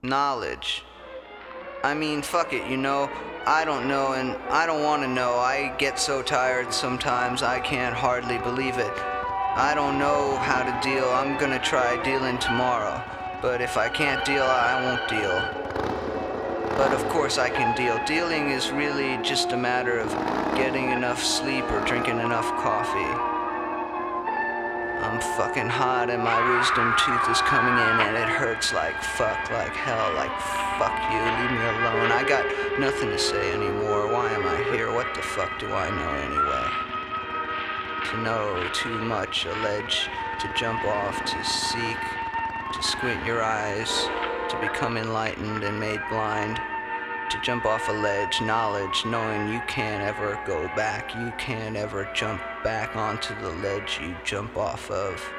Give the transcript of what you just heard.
knowledge. I mean, fuck it, I don't know and I don't want to know. I get so tired sometimes I can't hardly believe it. I don't know how to deal. I'm gonna try dealing tomorrow. But if I can't deal, I won't deal. But of course I can deal. Dealing is really just a matter of getting enough sleep or drinking enough coffee. I'm fucking hot and my wisdom tooth is coming in and it hurts like fuck, like hell, like fuck you, leave me alone. I got nothing to say anymore. Why am I here? What the fuck do I know anyway? To know too much, a ledge to jump off, to seek, to squint your eyes, to become enlightened and made blind, to jump off a ledge, knowledge, knowing you can't ever go back, you can't ever jump back onto the ledge you jump off of.